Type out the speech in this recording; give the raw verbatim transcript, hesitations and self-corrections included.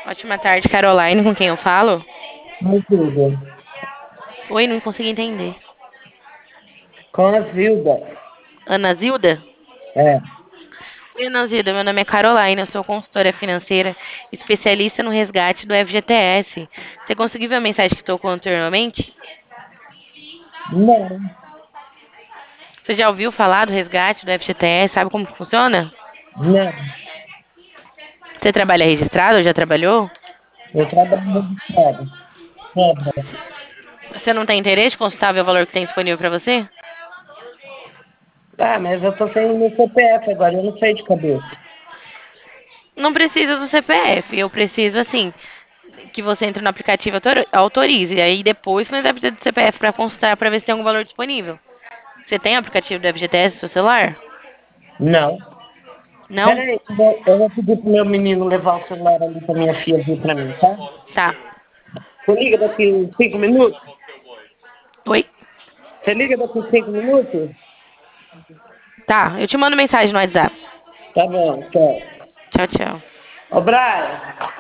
Ótima tarde, Caroline, com quem eu falo? Não tudo. Oi, não consegui entender. Com a Zilda. Ana Zilda? É. Oi, Ana Zilda, meu nome é Caroline, eu sou consultora financeira, especialista no resgate do F G T S. Você conseguiu ver a mensagem que tocou anteriormente? Não. Você já ouviu falar do resgate do F G T S? Sabe como que funciona? Não. Você trabalha registrado ou já trabalhou? Eu trabalho registrado. Cobra. Você não tem interesse de consultar ver o valor que tem disponível para você? Ah, mas eu tô sem o meu C P F agora, eu não sei de cabeça. Não precisa do C P F, eu preciso, assim, que você entre no aplicativo e autor- autorize. E aí depois você vai precisar do C P F para consultar para ver se tem algum valor disponível. Você tem o aplicativo do F G T S no seu celular? Não. Não? Peraí, eu vou eu vou pedir pro meu menino levar o celular ali pra minha filha vir pra mim, tá? Tá. Você liga daqui uns cinco minutos? Oi? Você liga daqui uns cinco minutos? Tá, eu te mando mensagem no WhatsApp. Tá bom, tchau. Tchau, tchau. Ô, Brian.